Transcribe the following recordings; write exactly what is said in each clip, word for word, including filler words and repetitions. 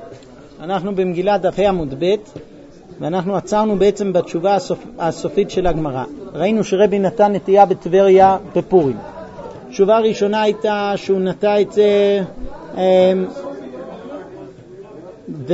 אנחנו במגילת דף ה' עמוד ב', ואנחנו עצרנו בעצם בתשובה הסופ... הסופית של הגמרא. ראינו שרבי נתן נטייה בטבריה בפורים. התשובה הראשונה הייתה שהוא נטע את זה ו...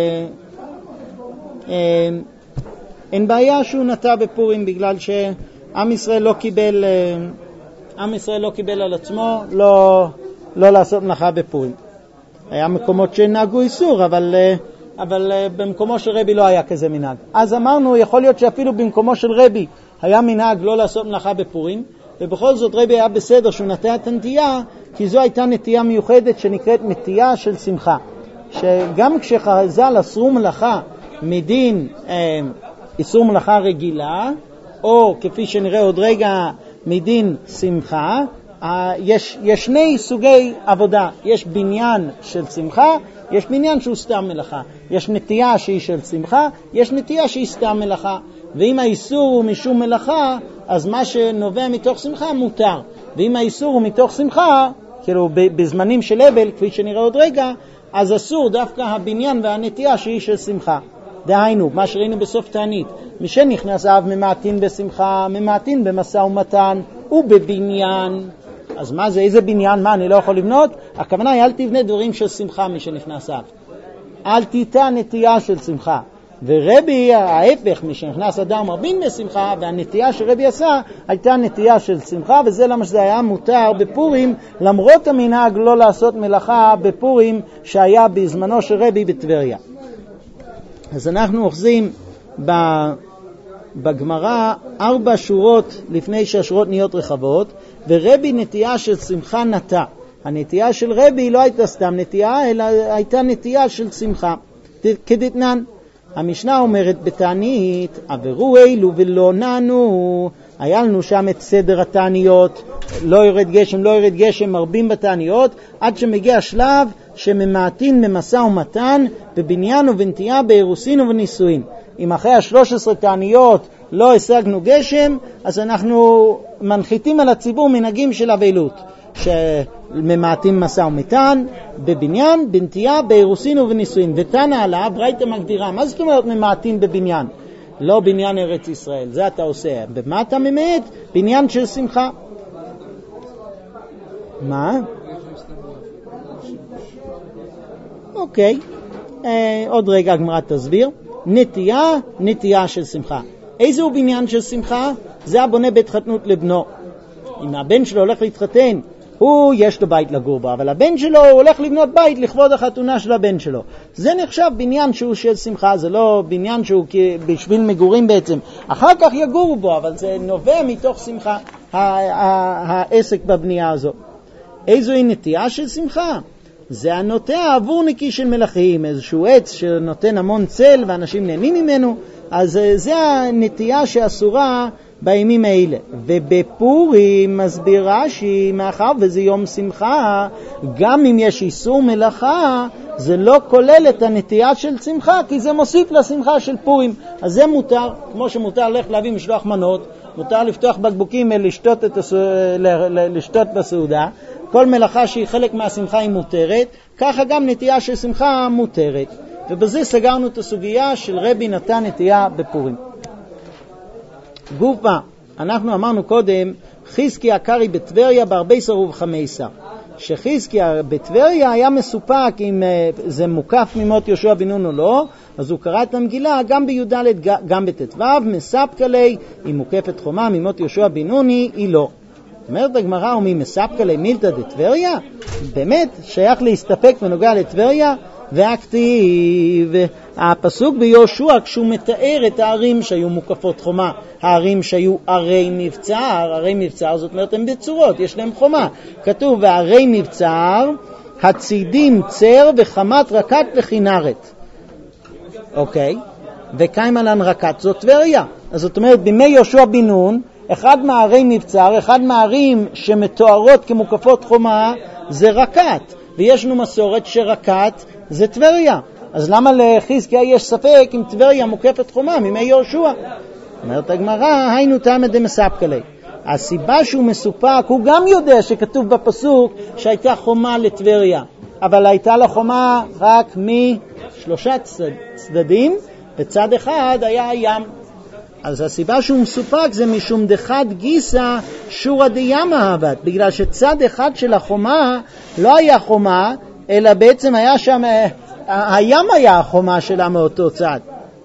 אין בעיה שהוא נטע בפורים, בגלל שעם ישראל לא קיבל עם ישראל לא קיבל על עצמו לא, לא לעשות מלאכה בפורים. היה מקומות שנהגו איסור, אבל, אבל במקומו של רבי לא היה כזה מנהג. אז אמרנו, יכול להיות שאפילו במקומו של רבי היה מנהג לא לעשות מלאכה בפורים, ובכל זאת רבי היה בסדר שהוא נטע את הנטייה, כי זו הייתה נטייה מיוחדת שנקראת נטייה של שמחה. שגם כשחז"ל אסרו מלאכה מדין אה, איסור מלאכה רגילה, או כפי שנראה עוד רגע מדין שמחה, אה, יש, יש שני סוגי עבודה. יש בניין של שמחה, יש בניין שהוא סתם מלאכה. יש נטייה שהיא של שמחה, יש נטייה שהיא סתם מלאכה. ואם האיסור הוא משום מלאכה, אז מה שנובע מתוך שמחה מותר. ואם האיסור הוא מתוך שמחה, כאילו בזמנים של אבל, כפי שנראה עוד רגע, אז אסור דווקא הבניין והנטייה שהיא של שמחה. דהיינו, מה שראינו בסוף תענית, משנכנס אב ממעטין בשמחה, ממעטין במשא ומתן ובבניין. אז מה זה? איזה בניין? מה, אני לא יכול לבנות? הכוונה היא, אל תבנה דברים של שמחה משנכנס אב. אל תיטע נטייה של שמחה. ורבי, ההפך, משנכנס אדם מרבין בשמחה, והנטייה שרבי עשה הייתה נטייה של שמחה, וזה למה שזה היה מותר בפורים, למרות המנהג לא לעשות מלאכה בפורים שהיה בזמנו של רבי בטבריה. אז אנחנו אוחזים בגמרא ארבע שורות לפני שהשורות נהיות רחבות, ורבי נטייה של שמחה נטע. הנטייה של רבי לא הייתה סתם נטייה, אלא הייתה נטייה של שמחה. כדתנן, המשנה אומרת בתענית, עברו אילו ולא נענו. היה לנו שם את סדר התעניות, לא יורד גשם, לא יורד גשם, מרבים בתעניות, עד שמגיע השלב שממעטין במשא ומתן, בבניין ובנטייה, באירוסין ובנישואין. אם אחרי ה-שלוש עשרה תעניות לא השגנו גשם, אז אנחנו מנחיתים על הציבור מנהגים של אבלות, שממעטים משא ומתן, בבניין, בנטייה, באירוסין ובנישואין. ותנא עליו, ברייתא מגדירה, מה זאת אומרת ממעטים בבניין? לא בניין ארץ ישראל, זה אתה עושה. במה אתה ממעט? בניין של שמחה. מה? אוקיי, אה, עוד רגע הגמרא תסביר. נטייה, נטייה של שמחה. איזה הוא בניין של שמחה? זה הבונה בית חתנות לבנו. אם הבן שלו הולך להתחתן, הוא יש לו בית לגור בו, אבל הבן שלו הוא הולך לבנות בית לכבוד החתונה של הבן שלו. זה נחשב בניין שהוא של שמחה, זה לא בניין שהוא בשביל מגורים בעצם. אחר כך יגורו בו, אבל זה נובע מתוך שמחה, העסק בבנייה הזו. איזו היא נטייה של שמחה? זה הנוטע עבור נקי של מלאכים, איזשהו עץ שנותן המון צל ואנשים נהנים ממנו, אז זה הנטייה שאסורה בימים האלה. ובפורים מסביר רש"י, מאחר וזה יום שמחה, גם אם יש איסור מלאכה, זה לא כולל את הנטייה של שמחה, כי זה מוסיף לשמחה של פורים. אז זה מותר, כמו שמותר ללכת להביא משלוח מנות, מותר לפתוח בקבוקים לשתות, את הסו... לשתות בסעודה, כל מלאכה שהיא חלק מהשמחה היא מותרת, ככה גם נטייה של שמחה מותרת. ובזה סגרנו את הסוגיה של רבי נתן נטייה בפורים. גופה, אנחנו אמרנו קודם, חזקיה קרי בטבריה בהרבי סר ובחמייסר. שחזקיה בטבריה היה מסופק אם זה מוקף ממות יהושע בן נון או לא, אז הוא קרא את המגילה גם בי"ד גם בט"ו, מספקה לי, אם מוקפת חומה ממות יהושע בן נוני, היא לא. אומרת הגמרא, ומי מספקה לי מילתא דטבריה? באמת שייך להסתפק בנוגע לטבריה? והכתיב, הפסוק ביהושע כשהוא מתאר את הערים שהיו מוקפות חומה, הערים שהיו ערי מבצר, ערי מבצר זאת אומרת הם בצורות, יש להם חומה, כתוב וערי מבצר, הצידים צר וחמת רקת וכינרת. אוקיי, וקיימלן רקת זאת טבריה. אז זאת אומרת בימי יהושע בן נון, אחד מהערי מבצר, אחד מהערים שמתוארות כמוקפות חומה זה רקת, ויש לנו מסורת שרקת זה טבריה. אז למה לחזקיה יש ספק אם טבריה מוקפת חומה מימי יהושע? אומרת הגמרא, היינו תמא דמספקא לי. הסיבה שהוא מסופק, הוא גם יודע שכתוב בפסוק שהייתה חומה לטבריה, אבל הייתה לה חומה רק שלושה צדדים, בצד אחד היה הים. אז הסיבה שהוא מסופק זה משום דחד גיסא שורא דימה הבד, בגלל שצד אחד של החומה לא היה חומה, אלא בעצם היה שם, הים היה החומה שלה מאותו צד.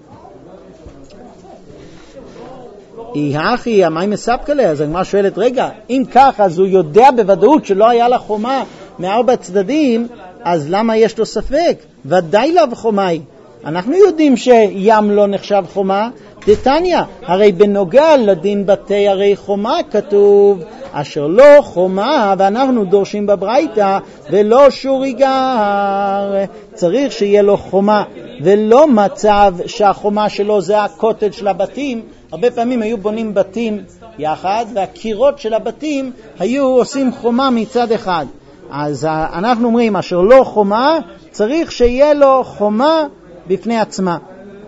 היא הכי, המים מספק עליה, אז הגמרא שואלת, רגע, אם כך, אז הוא יודע בוודאות שלא היה לה חומה מארבע צדדים, אז למה יש לו ספק? ודאי לה חומה היא. אנחנו יודעים שים לא נחשב חומה, דתניא, הרי בנוגע לדין בתי הרי חומה כתוב, אשר לא חומה, ואנחנו דורשים בברייתא, ולא שורי גר. צריך שיהיה לו חומה, ולא מצב שהחומה שלו זה הקוטג' של הבתים. הרבה פעמים היו בונים בתים יחד, והקירות של הבתים היו עושים חומה מצד אחד. אז אנחנו אומרים, אשר לא חומה, צריך שיהיה לו חומה בפני עצמה.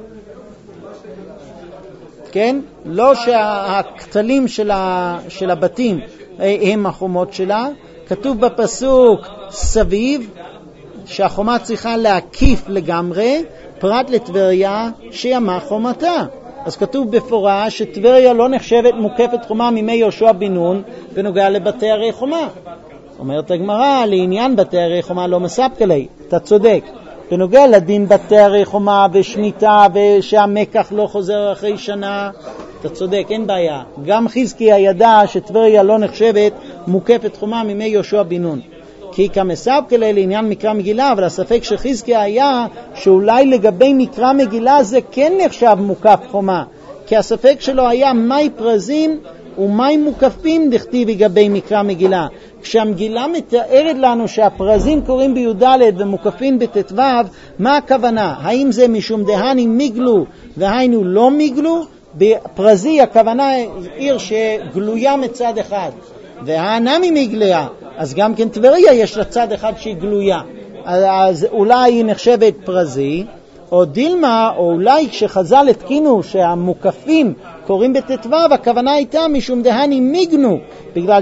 כן? לא שהכתלים של, ה, של הבתים הם החומות שלה. כתוב בפסוק סביב שהחומה צריכה להקיף לגמרי, פרט לטבריה שימה חומתה. אז כתוב בפורש שטבריה לא נחשבת מוקפת חומה מימי יהושע בן נון בנוגע לבתי הרי חומה. אומרת הגמרא, לעניין בתי הרי חומה לא מספק לי. אתה צודק. בנוגע לדין בתי הרי חומה ושמיטה ושהמקח לא חוזר אחרי שנה, אתה צודק, אין בעיה. גם חזקיה ידע שטבריה לא נחשבת מוקפת חומה מימי יהושע בן נון. כי כמספק לי לעניין מקרא מגילה, אבל הספק שחזקיה היה שאולי לגבי מקרא מגילה זה כן נחשב מוקף חומה. כי הספק שלו היה מי פרזים ומי מוקפים דכתיב לגבי מקרא מגילה. כשהמגילה מתארת לנו שהפרזים קוראים בי"ד ומוקפים בט"ו, מה הכוונה? האם זה משום דהני מיגלו והיינו לא מיגלו? בפרזי הכוונה עיר שגלויה מצד אחד, והנמי מיגליה, אז גם כן טבריה יש לה צד אחד שהיא גלויה, אז אולי היא נחשבת פרזי, או דילמה, או אולי כשחז"ל התקינו שהמוקפים קוראים בט"ו, הכוונה הייתה משום דהני מיגנו, בגלל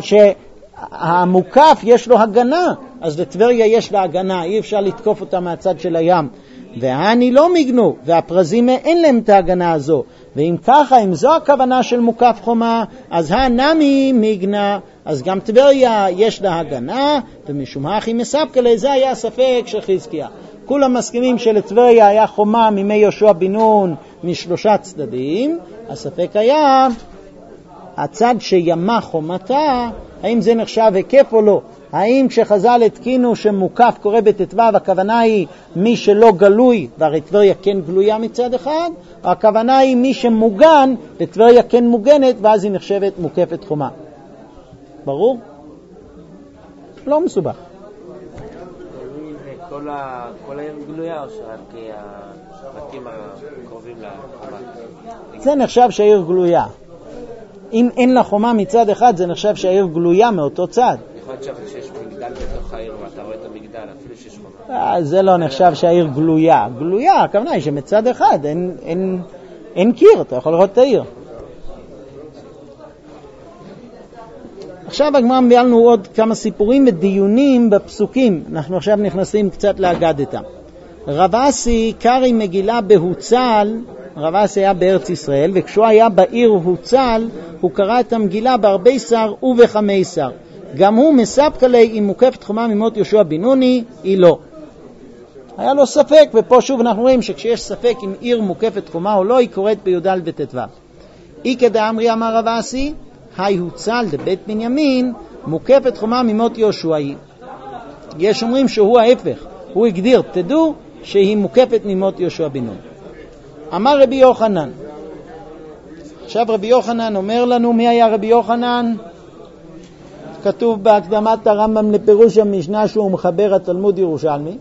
שהמוקף יש לו הגנה, אז לטבריה יש לה הגנה, אי אפשר לתקוף אותה מהצד של הים. והני לא מיגנו, והפרזים אין להם את ההגנה הזו. ואם ככה, אם זו הכוונה של מוקף חומה, אז הנמי מיגנה, אז גם טבריה יש לה הגנה, ומשום הכי מספק לי, זה היה הספק של חזקיה. כולם מסכימים שלטבריה היה חומה מימי יהושע בן נון משלושה צדדים. הספק היה הצד שימה חומתה, האם זה נחשב היקף או לא? האם כשחז"ל התקינו שמוקף קורא בט"ו, הכוונה היא מי שלא גלוי, והרי טבריה כן גלויה מצד אחד, או הכוונה היא מי שמוגן, וטבריה כן מוגנת, ואז היא נחשבת מוקפת חומה. ברור? לא מסובך. כל העיר גלויה או שרק הבתים הקרובים לחומה? זה נחשב שהעיר גלויה. אם אין לה חומה מצד אחד, זה נחשב שהעיר גלויה מאותו צד. יכול להיות שיש מגדל בתוך העיר ואתה רואה את המגדל, אפילו שיש חומה. זה לא נחשב שהעיר גלויה. גלויה, הכוונה היא שמצד אחד אין, אין, אין קיר, אתה יכול לראות את העיר. עכשיו הגמרא מביאה לנו עוד כמה סיפורים ודיונים בפסוקים. אנחנו עכשיו נכנסים קצת לאגדתא. רב אסי קרא מגילה בהוצל, רב אסי היה בארץ ישראל, וכשהוא היה בעיר הוצל, הוא קרא את המגילה בהרבי שר ובחמי שר. גם הוא מספק לי אם מוקפת חומה ממות יהושע בן נוני, היא לא. היה לו ספק, ופה שוב אנחנו רואים שכשיש ספק אם עיר מוקפת חומה או לא, היא קוראת בי"ד בט"ו. אי כדאמרי אמר רב אסי, היי הוצל דבית בנימין, מוקפת חומה ממות יהושע היא. יש אומרים שהוא ההפך, הוא הגדיר, תדעו שהיא מוקפת ממות יהושע בן נון. אמר רבי יוחנן, עכשיו רבי יוחנן אומר לנו מי היה רבי יוחנן. כתוב בהקדמת הרמב"ם לפירוש המשנה שהוא מחבר התלמוד ירושלמי.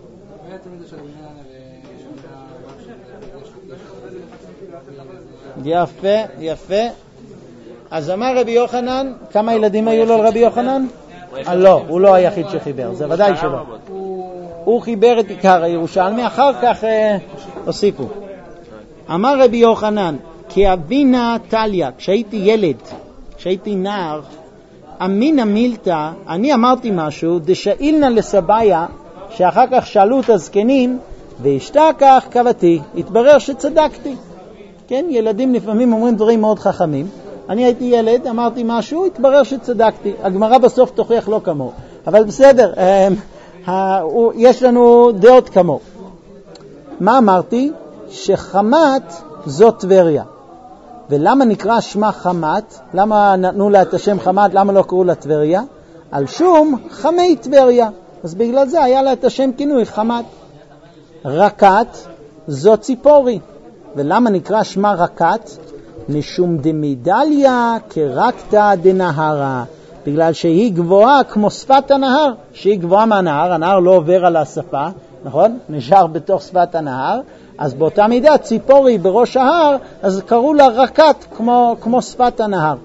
יפה, יפה. אז אמר רבי יוחנן, כמה ילדים היו לו לרבי יוחנן? לא, הוא לא היחיד שחיבר, זה ודאי שלא. הוא חיבר את עיקר הירושלמי, אחר כך הוסיפו. אמר רבי יוחנן, כי אבינה טליה, כשהייתי ילד, כשהייתי נער, אמינה מילתא, אני אמרתי משהו, דשאילנה לסביה, שאחר כך שאלו את הזקנים, והשתכח קבתי, התברר שצדקתי. כן, ילדים לפעמים אומרים דברים מאוד חכמים. אני הייתי ילד, אמרתי משהו, התברר שצדקתי. הגמרא בסוף תוכיח לא כמו. אבל בסדר, יש לנו דעות כמו. מה אמרתי? שחמת זאת טבריה. ולמה נקרא שמה חמת? למה נתנו לה את השם חמת? למה לא קראו לה טבריה? על שום חמי טבריה. אז בגלל זה היה לה את השם כינוי חמת. רקת זאת ציפורי. ולמה נקרא שמה רקת? משום דמידליה כרקתא דנהרה. בגלל שהיא גבוהה כמו שפת הנהר. שהיא גבוהה מהנהר, הנהר לא עובר על השפה, נכון? נשאר בתוך שפת הנהר. אז באותה מידה ציפורי בראש ההר, אז קראו לה רקת כמו, כמו שפת הנהר.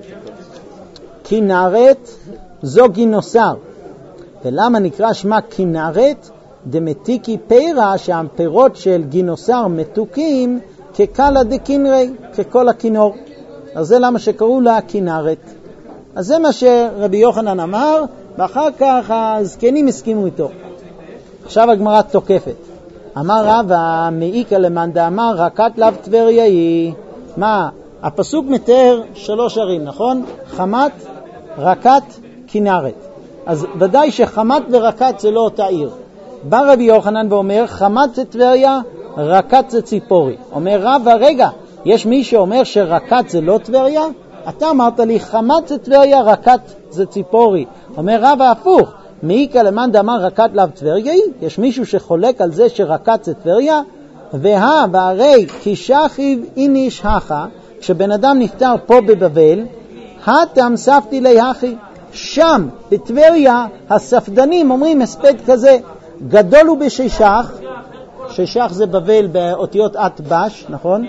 כנרת זו גינוסר. ולמה נקרא שמה כנרת? דמתיקי פירה, שהפירות של גינוסר מתוקים כקלה דקינרי, ככל הכינור. אז זה למה שקראו לה כנרת. אז זה מה שרבי יוחנן אמר, ואחר כך הזקנים הסכימו איתו. עכשיו הגמרא תוקפת. אמר רבא מעיקה למאן דאמר רקת לאו טבריה היא. מה? הפסוק מתאר שלוש ערים, נכון? חמת, רקת, כנרת. אז ודאי שחמת ורקת זה לא אותה עיר. בא רבי יוחנן ואומר חמת זה טבריה, רקת זה ציפורי. אומר רבא, רגע, יש מי שאומר שרקת זה לא טבריה? אתה אמרת לי חמת זה טבריה, רקת זה ציפורי. אומר רבא הפוך. מעיקה למאן דאמר רקת לאו טבריה היא? יש מישהו שחולק על זה שרקת זה טבריה? והא והרי כי שכיב איניש הכה, כשבן אדם נפטר פה בבבל, התם ספתי לי הכי. שם בטבריה הספדנים אומרים הספד כזה, גדול הוא בשישך, שישך זה בבל באותיות עת בש, נכון?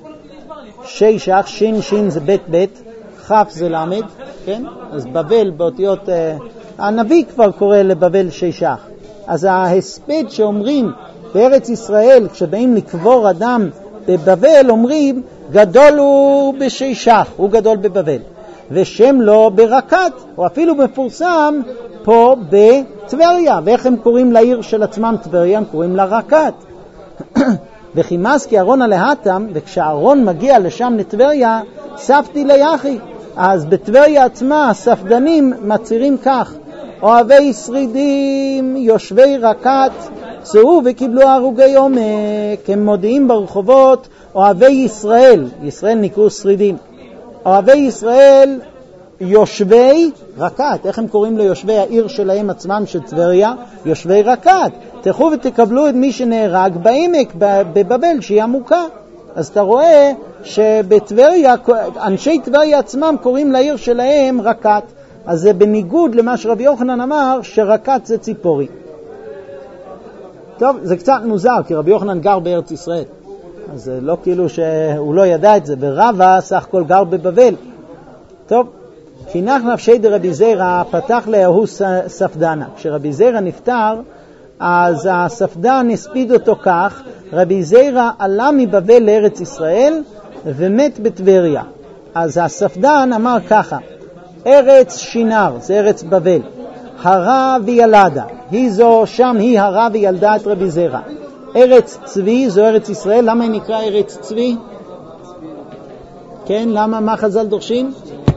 שישך, שין שין זה בית בית, חף זה למד, כן? אז בבל באותיות, הנביא כבר קורא לבבל שישך. אז ההספד שאומרים בארץ ישראל, כשבאים לקבור אדם בבבל, אומרים גדול הוא בשישך, הוא גדול בבבל. ושם לו ברקת, או אפילו מפורסם פה בטבריה. ואיך הם קוראים לעיר של עצמם טבריה? הם קוראים לה רקת. וכי מסקי ארון עליהתם, וכשהארון מגיע לשם לטבריה, ספתי ליחי. אז בטבריה עצמה הספדנים מצירים כך, אוהבי שרידים, יושבי רקת, צאו וקיבלו הרוגי עומק, הם מודיעים ברחובות, אוהבי ישראל, ישראל נקראו שרידים, אוהבי ישראל, יושבי רקת. איך הם קוראים ליושבי העיר שלהם עצמם של טבריה? יושבי רקת. תלכו ותקבלו את מי שנהרג בעמק, בבבל, שהיא עמוקה. אז אתה רואה שבטבריה, אנשי טבריה עצמם קוראים לעיר שלהם רקת. אז זה בניגוד למה שרבי יוחנן אמר, שרקת זה ציפורי. טוב, זה קצת מוזר, כי רבי יוחנן גר בארץ ישראל. אז זה לא כאילו שהוא לא ידע את זה, ורבא סך הכל גר בבבל. טוב, חינך נפשי דרבי זירא, פתח להוא ספדנה. כשרבי זירא נפטר, אז הספדן הספיד אותו כך, רבי זירא עלה מבבל לארץ ישראל ומת בטבריה. אז הספדן אמר ככה, ארץ שינר, זה ארץ בבל, הרה וילדה, היא זו, שם היא הרה וילדה את רבי זירא. ארץ צבי, זו ארץ ישראל, למה היא נקרא ארץ צבי? כן, למה, מה חז"ל דורשים?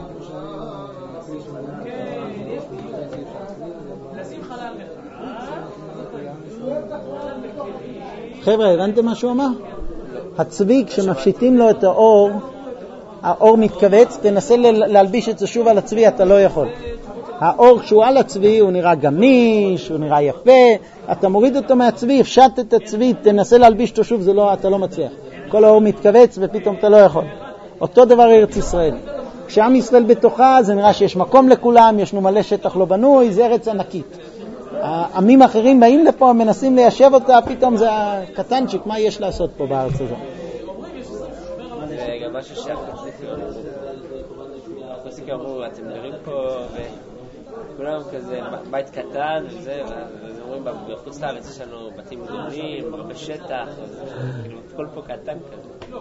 חבר'ה, הבנתם מה שהוא אמר? הצבי, כשמפשיטים לו את האור, האור מתכווץ, תנסה להלביש את זה שוב על הצבי, אתה לא יכול. האור כשהוא על הצבי, הוא נראה גמיש, הוא נראה יפה, אתה מוריד אותו מהצבי, הפשט את הצבי, תנסה להלביש אותו שוב, זה לא, אתה לא מצליח. כל האור מתכווץ ופתאום אתה לא יכול. אותו דבר ארץ ישראל. כשעם ישראל בתוכה, זה נראה שיש מקום לכולם, ישנו מלא שטח לא בנוי, זה ארץ ענקית. העמים אחרים באים לפה, מנסים ליישב אותה, פתאום זה הקטנצ'יק, מה יש לעשות פה בארץ הזו? זה גם משהו שהקלאסיקה אמרו, אתם גרים פה וכולם כזה בית קטן וזה, ואז אומרים בחוץ לארץ יש לנו בתים גדולים, הרבה שטח, הכל פה קטן כזה.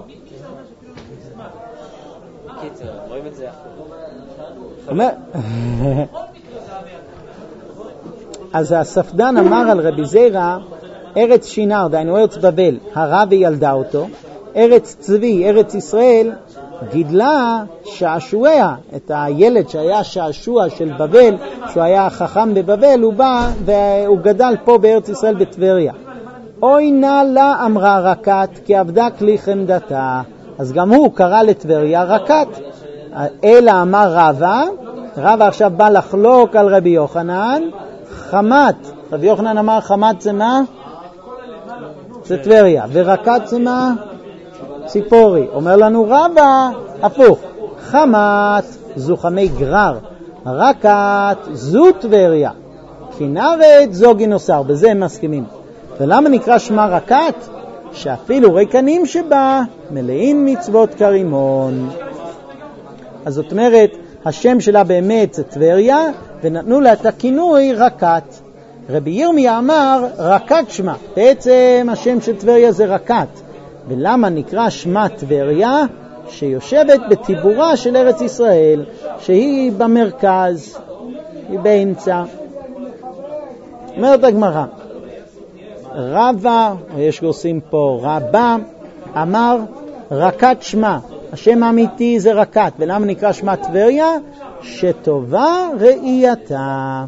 קיצור, רואים את זה אחר. אז הספדן אמר על רבי זירא, ארץ שינר, דהיינו ארץ בבל, הרע וילדה אותו, ארץ צבי, ארץ ישראל, גידלה שעשועיה, את הילד שהיה שעשוע של בבל, שהוא היה חכם בבבל, הוא בא והוא גדל פה בארץ ישראל בטבריה. אוי נא לה אמרה רקת, כי עבדה כלי חמדתה. אז גם הוא קרא לטבריה רקת. אלא אמר רבא, רבא עכשיו בא לחלוק על רבי יוחנן, חמת. רבי יוחנן אמר חמת זה מה? זה טבריה. ורקת זה מה? ציפורי. אומר לנו רבא, הפוך. חמת זו חמי גרר, רקת זו טבריה. כנרת זו גינוסר. בזה הם מסכימים. ולמה נקרא שמה רקת? שאפילו ריקנים שבה מלאים מצוות כרימון. אז זאת אומרת, השם שלה באמת זה טבריה, ונתנו לה את הכינוי רקת. רבי ירמיה אמר רקת שמה. בעצם השם של טבריה זה רקת. ולמה נקרא שמה טבריה? שיושבת בטיבורה של ארץ ישראל, שהיא במרכז, היא באמצע. אומרת הגמרא, רבא, או יש גורסים פה רבא, אמר רקת שמה. השם האמיתי זה רקת. ולמה נקרא שמה טבריה? שטובה ראייתה.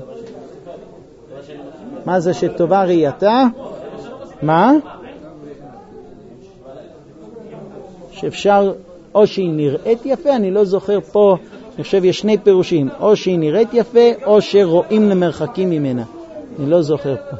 מה זה שטובה ראייתה? מה? שאפשר, או שהיא נראית יפה, אני לא זוכר פה, אני חושב יש שני פירושים, או שהיא נראית יפה, או שרואים למרחקים ממנה. אני לא זוכר פה.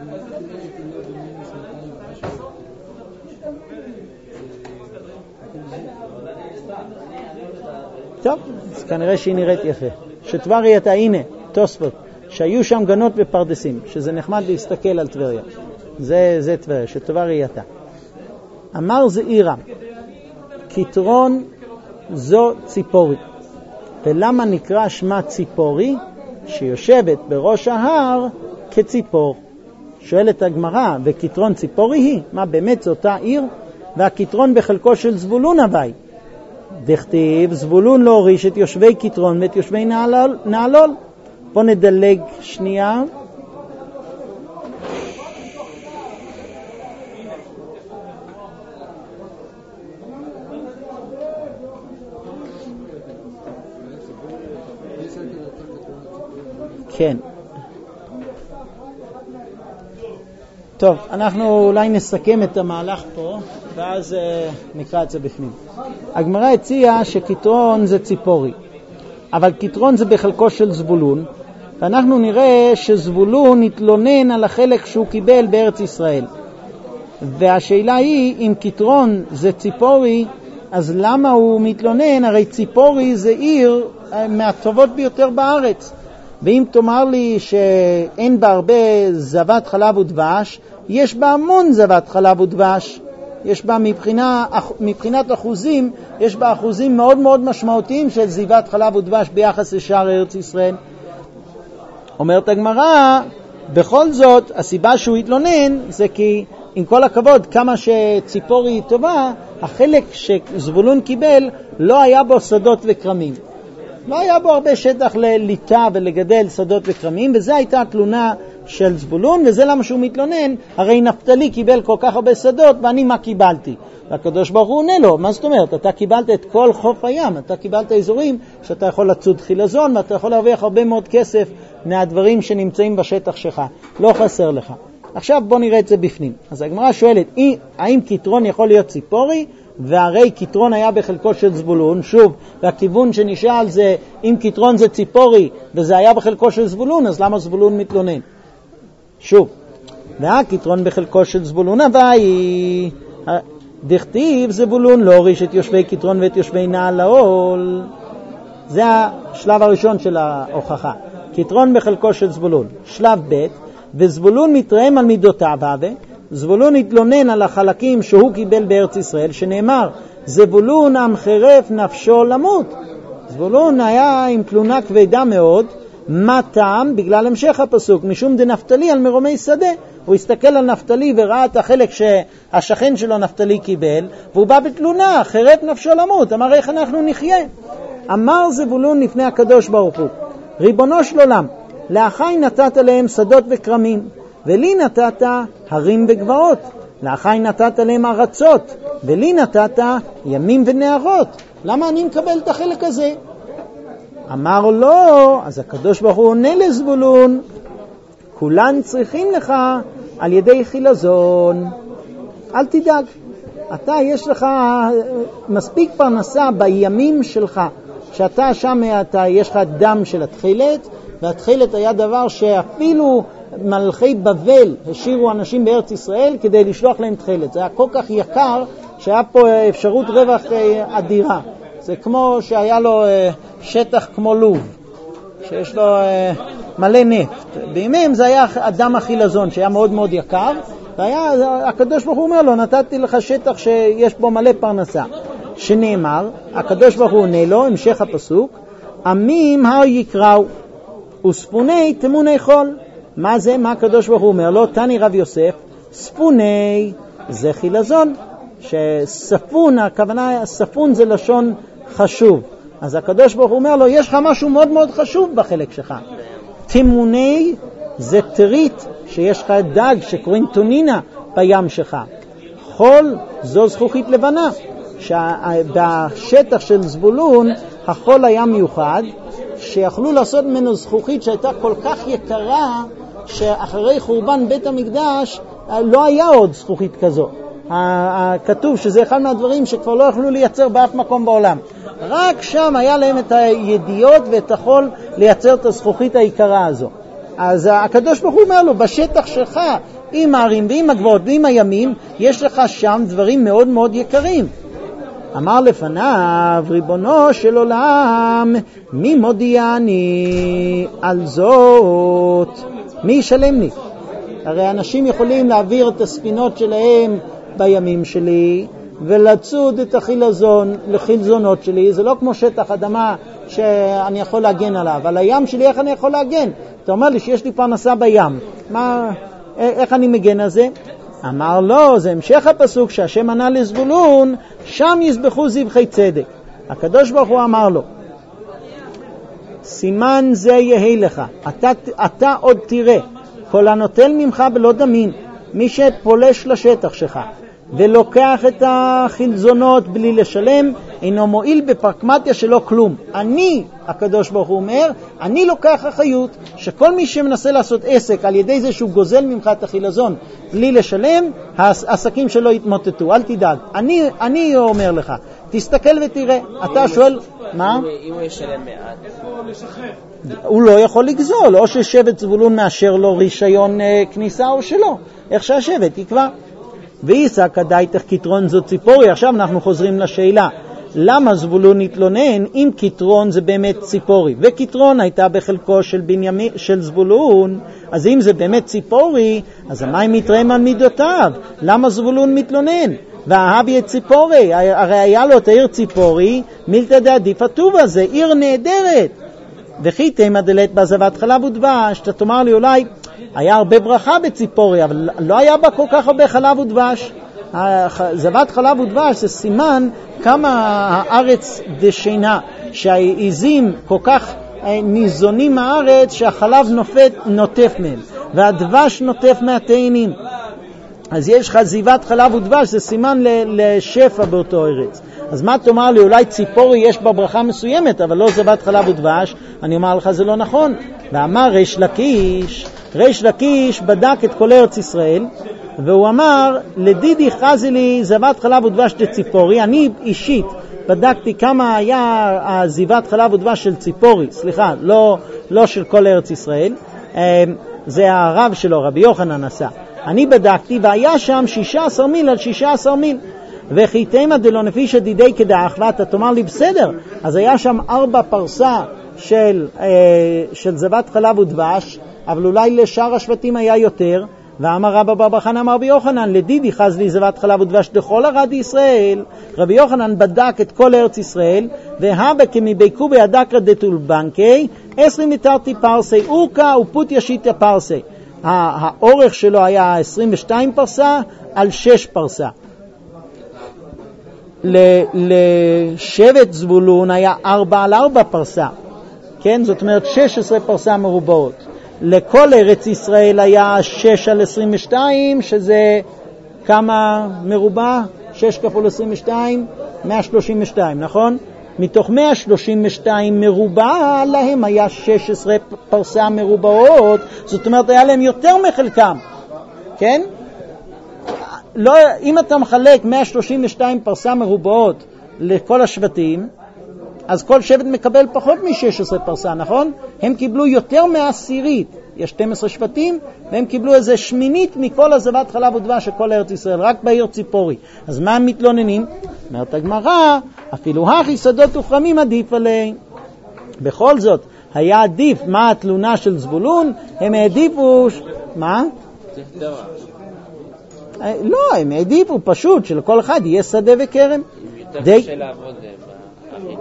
טוב, אז כנראה שהיא נראית יפה. שטובה ראייתה, הנה, תוספות, שהיו שם גנות ופרדסים, שזה נחמד להסתכל על טבריה. זה, זה טבריה, שטובה ראייתה. אמר זעירא, כתרון זו ציפורי. ולמה נקרא שמה ציפורי? שיושבת בראש ההר כציפור. שואלת הגמרא, וכתרון ציפורי היא? מה באמת זו אותה עיר? והכתרון בחלקו של זבולון הווי. דכתיב, זבולון לא הוריש את יושבי כתרון ואת יושבי נעלול. נעלול. בוא נדלג שנייה. כן. טוב, אנחנו אולי נסכם את המהלך פה, ואז uh, נקרא את זה בפנים. הגמרא הציעה שכתרון זה ציפורי, אבל כתרון זה בחלקו של זבולון, ואנחנו נראה שזבולון התלונן על החלק שהוא קיבל בארץ ישראל. והשאלה היא, אם כתרון זה ציפורי, אז למה הוא מתלונן? הרי ציפורי זה עיר מהטובות ביותר בארץ. ואם תאמר לי שאין בה הרבה זבת חלב ודבש, יש בה המון זבת חלב ודבש. יש בה מבחינה, מבחינת אחוזים, יש בה אחוזים מאוד מאוד משמעותיים של זבת חלב ודבש ביחס לשאר ארץ ישראל. אומרת הגמרא, בכל זאת, הסיבה שהוא התלונן זה כי עם כל הכבוד, כמה שציפורי היא טובה, החלק שזבולון קיבל לא היה בו שדות וקרמים. לא היה בו הרבה שטח לליטה ולגדל שדות וקרמים, וזה הייתה התלונה של זבולון, וזה למה שהוא מתלונן, הרי נפתלי קיבל כל כך הרבה שדות, ואני מה קיבלתי? והקדוש ברוך הוא עונה לו, מה זאת אומרת? אתה קיבלת את כל חוף הים, אתה קיבלת אזורים שאתה יכול לצוד חילזון, ואתה יכול להרוויח הרבה מאוד כסף מהדברים שנמצאים בשטח שלך, לא חסר לך. עכשיו בוא נראה את זה בפנים. אז הגמרא שואלת, האם כתרון יכול להיות ציפורי? והרי כתרון היה בחלקו של זבולון, שוב, והכיוון שנשאל זה, אם כתרון זה ציפורי, וזה היה בחלקו של זבולון, אז למה זבולון מתלונן? שוב, והכתרון בחלקו של זבולון הווי, דכתיב זבולון לא הוריש את יושבי כתרון ואת יושבי נעלול. זה השלב הראשון של ההוכחה. כתרון בחלקו של זבולון. שלב ב', וזבולון מתרעם על מידותיו, זבולון התלונן על החלקים שהוא קיבל בארץ ישראל, שנאמר, זבולון עם חרף נפשו למות. זבולון היה עם תלונה כבדה מאוד. מה טעם? בגלל המשך הפסוק, משום דנפתלי על מרומי שדה. הוא הסתכל על נפתלי וראה את החלק שהשכן שלו נפתלי קיבל, והוא בא בתלונה, חרף נפשו למות. אמר, איך אנחנו נחיה? אמר זבולון לפני הקדוש ברוך הוא, ריבונו של עולם, לאחי נתת להם שדות וקרמים, ולי נתת הרים וגבעות, לאחי נתת להם ארצות, ולי נתת ימים ונערות. למה אני מקבל את החלק הזה? אמר לו, אז הקדוש ברוך הוא עונה לזבולון, כולן צריכים לך על ידי חילזון. אל תדאג, אתה יש לך מספיק פרנסה בימים שלך, שאתה שם אתה, יש לך דם של התחילת, והתחילת היה דבר שאפילו מלכי בבל השאירו אנשים בארץ ישראל כדי לשלוח להם תחילת. זה היה כל כך יקר שהיה פה אפשרות רווח אדירה. זה כמו שהיה לו שטח כמו לוב, שיש לו מלא נפט. בימים זה היה אדם החילזון שהיה מאוד מאוד יקר, והיה, הקדוש ברוך הוא אומר לו, נתתי לך שטח שיש בו מלא פרנסה. שנאמר, הקדוש ברוך הוא עונה לו, המשך הפסוק, עמים הר יקראו וספוני תמוני חול. מה זה? מה הקדוש ברוך הוא אומר לו? תני רב יוסף, ספוני זה חילזון, שספון, הכוונה, ספון זה לשון חשוב. אז הקדוש ברוך הוא אומר לו, יש לך משהו מאוד מאוד חשוב בחלק שלך. תמוני זה תרית, שיש לך דג שקוראים טונינה בים שלך. חול זו זכוכית לבנה, שבשטח של זבולון החול היה מיוחד, שיכלו לעשות ממנו זכוכית שהייתה כל כך יקרה, שאחרי חורבן בית המקדש לא היה עוד זכוכית כזו. כתוב שזה אחד מהדברים שכבר לא יכלו לייצר באף מקום בעולם. רק שם היה להם את הידיעות ואת החול לייצר את הזכוכית היקרה הזו. אז הקדוש ברוך הוא אומר לו, בשטח שלך, עם הערים ועם הגבעות ועם הימים, יש לך שם דברים מאוד מאוד יקרים. אמר לפניו, ריבונו של עולם, מי מודיעני על זאת? מי ישלם לי? הרי אנשים יכולים להעביר את הספינות שלהם בימים שלי, ולצוד את החילזון לחילזונות שלי. זה לא כמו שטח אדמה שאני יכול להגן עליו. על הים שלי איך אני יכול להגן? אתה אומר לי שיש לי פרנסה בים. מה, איך אני מגן על זה? אמר לו, זה המשך הפסוק שהשם ענה לזבולון, שם יזבחו זבחי צדק. הקדוש ברוך הוא אמר לו, סימן זה יהיה לך, אתה, אתה עוד תראה, כל הנוטל ממך בלא דמין, מי שפולש לשטח שלך, ולוקח את החילזונות בלי לשלם, אינו מועיל בפרקמטיה שלו כלום. אני, הקדוש ברוך הוא אומר, אני לוקח אחריות שכל מי שמנסה לעשות עסק על ידי זה שהוא גוזל ממך את החילזון בלי לשלם, העסקים שלו יתמוטטו. אל תדאג. אני, אני אומר לך, תסתכל ותראה. אתה שואל, מה? אם הוא ישלם מעט. הוא לא יכול לגזול, או ששבט זבולון מאשר לו רישיון כניסה או שלא. איך שהשבט יקבע. ואיסא כדאיתך כתרון זו ציפורי. עכשיו אנחנו חוזרים לשאלה, למה זבולון התלונן אם כתרון זה באמת ציפורי? וכתרון הייתה בחלקו של, בנימי, של זבולון, אז אם זה באמת ציפורי, אז המים מתראים על מידותיו. למה זבולון מתלונן? והאהב את ציפורי, הרי היה לו את העיר ציפורי, מילתא דעדיף הטובה, זה עיר נהדרת. וכי תימא דלית בה זבת חלב ודבש, אתה תאמר לי אולי, היה הרבה ברכה בציפורי, אבל לא היה בה כל כך הרבה חלב ודבש. זבת חלב ודבש זה סימן כמה הארץ דשינה, שהעיזים כל כך ניזונים מהארץ שהחלב נופת, נוטף מהם, והדבש נוטף מהתאנים. אז יש לך זיבת חלב ודבש, זה סימן לשפע באותו ארץ. אז מה תאמר לי, אולי ציפורי יש בה ברכה מסוימת, אבל לא זבת חלב ודבש? אני אומר לך, זה לא נכון. ואמר ריש לקיש, ריש לקיש בדק את כל ארץ ישראל, והוא אמר, לדידי חזי לי זבת חלב ודבש לציפורי. אני אישית בדקתי כמה היה הזיבת חלב ודבש של ציפורי, סליחה, לא, לא של כל ארץ ישראל, זה הרב שלו, רבי יוחנן עשה. אני בדקתי והיה שם שישה עשר מיל על שישה עשר מיל. וכי תימא דלא נפישא דידי כדאח, ואתה תאמר לי בסדר, אז היה שם ארבע פרסה של, אה, של זבת חלב ודבש, אבל אולי לשאר השבטים היה יותר. ואמר רבא בר בר חנא אמר רבי יוחנן, לדידי חז לי זבת חלב ודבש לכל ארד ישראל. רבי יוחנן בדק את כל ארץ ישראל, והבה כמביקו בידקרא דתולבנקי עשרים מתרתי פרסי אורכה ופות ישיטה פרסי. האורך שלו היה עשרים ושתיים פרסה על שש פרסה. לשבט זבולון היה ארבע על ארבע פרסה, כן? זאת אומרת שש עשרה פרסה מרובעות. לכל ארץ ישראל היה שש על עשרים ושתיים, שזה כמה מרובע? שש כפול עשרים ושתיים, מאה שלושים ושתיים, נכון? מתוך מאה שלושים ושתיים מרובע, להם היה שש עשרה פרסה מרובעות, זאת אומרת, היה להם יותר מחלקם, כן? לא, אם אתה מחלק מאה שלושים ושתיים פרסה מרובעות לכל השבטים, אז כל שבט מקבל פחות מ-שש עשרה פרסה, נכון? הם קיבלו יותר מעשירית, יש שנים עשר שבטים, והם קיבלו איזה שמינית מכל הזבת חלב ודבש של כל ארץ ישראל, רק בעיר ציפורי. אז מה הם מתלוננים? אומרת הגמרא, אפילו הכי שדות וכרמים עדיף עליהם. בכל זאת, היה עדיף, מה התלונה של זבולון? הם העדיפו, מה? לא, הם העדיפו פשוט שלכל אחד יהיה שדה וכרם. יותר קשה לעבוד באחים.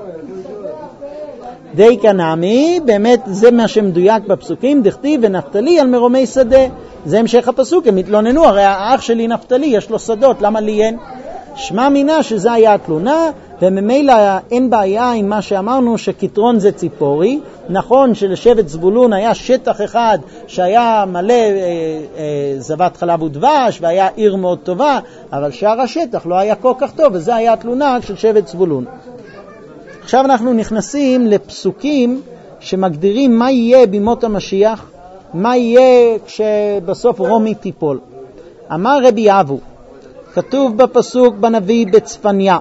די כנעמי, באמת זה מה שמדויק בפסוקים, דכתיב ונפתלי על מרומי שדה. זה המשך הפסוק, הם התלוננו, הרי האח שלי נפתלי יש לו שדות, למה לי אין? שמע מינה שזה היה התלונה, וממילא אין בעיה עם מה שאמרנו שכתרון זה ציפורי. נכון שלשבט זבולון היה שטח אחד שהיה מלא אה, אה, זבת חלב ודבש והיה עיר מאוד טובה, אבל שאר השטח לא היה כל כך טוב, וזה היה התלונה של שבט זבולון. עכשיו אנחנו נכנסים לפסוקים שמגדירים מה יהיה בימות המשיח, מה יהיה כשבסוף רומי תיפול. אמר רבי אבו, כתוב בפסוק בנביא בצפניה,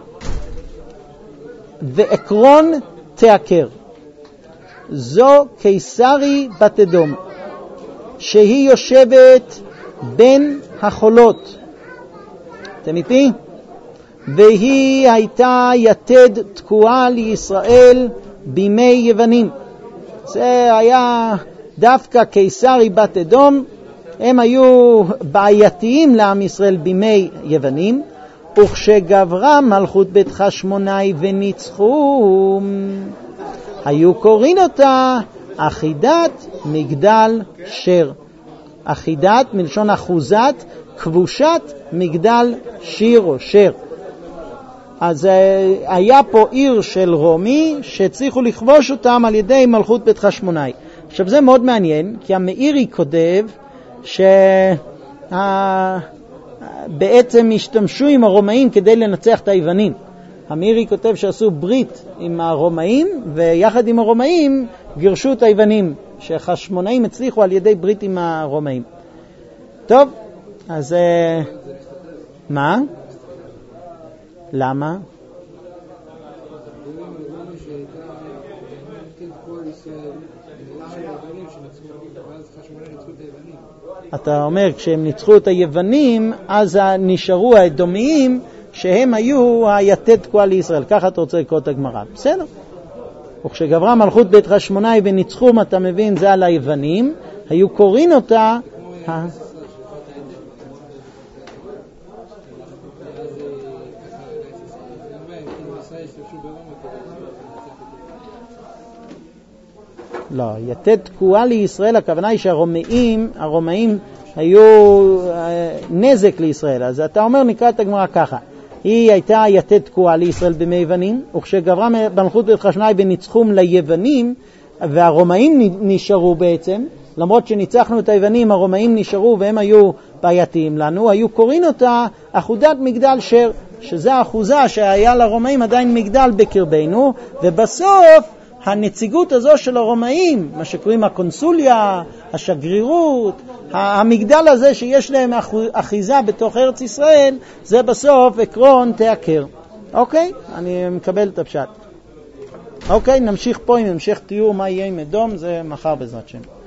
ועקרון תעקר, זו קיסרי בת אדום, שהיא יושבת בין החולות. אתם איתי? והיא הייתה יתד תקועה לישראל בימי יוונים. זה היה דווקא קיסרי בת אדום, הם היו בעייתיים לעם ישראל בימי יוונים, וכשגברה מלכות בית חשמונאי וניצחו, היו קוראים אותה אחידת מגדל שר. אחידת מלשון אחוזת, כבושת מגדל שיר או שר. אז היה פה עיר של רומי שהצליחו לכבוש אותם על ידי מלכות בית חשמונאי. עכשיו זה מאוד מעניין, כי המאירי כותב שבעצם השתמשו עם הרומאים כדי לנצח את היוונים. המאירי כותב שעשו ברית עם הרומאים, ויחד עם הרומאים גירשו את היוונים, שחשמונאים הצליחו על ידי ברית עם הרומאים. טוב, אז מה? למה? אתה אומר, כשהם ניצחו את היוונים, אז נשארו האדומיים, שהם היו היתד תקועה לישראל. ככה אתה רוצה לקרוא את הגמרא. בסדר. וכשגברה מלכות בית חשמונאי וניצחום, אתה מבין, זה על היוונים, היו קוראים אותה... לא, יתד תקועה לישראל, הכוונה היא שהרומאים, הרומאים היו נזק לישראל. אז אתה אומר, נקרא את הגמרא ככה. היא הייתה יתד תקועה לישראל בימי יוונים, וכשגברה מלכות בית חשמונאי וניצחום ליוונים, והרומאים נשארו בעצם, למרות שניצחנו את היוונים, הרומאים נשארו והם היו בעייתיים לנו, היו קוראים אותה אחודת מגדל שר, שזה האחוזה שהיה לרומאים עדיין מגדל בקרבנו, ובסוף הנציגות הזו של הרומאים, מה שקוראים הקונסוליה, השגרירות, המגדל הזה שיש להם אחיזה בתוך ארץ ישראל, זה בסוף עקרון תעקר. אוקיי? אני מקבל את הפשט. אוקיי, נמשיך פה עם המשך תיאור מה יהיה עם אדום, זה מחר בעזרת השם.